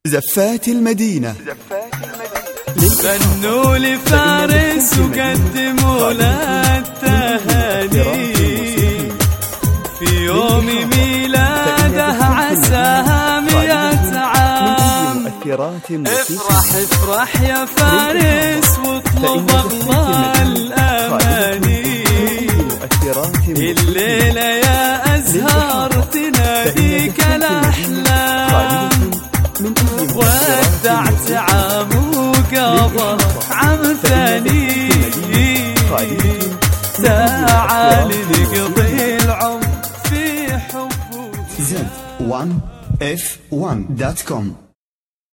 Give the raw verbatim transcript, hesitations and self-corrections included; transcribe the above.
زفات المدينة غنوا لفارس وقدموا له التهاني في يوم ميلاده عساها مئة عام. افرح افرح يا فارس واطلب الله الأماني، الليلة يا أزهار تناديك الأحلام، ودعت عام وقضى عام ثاني، تعال نقضي العمر في حب. زد وان اف وان دوت كوم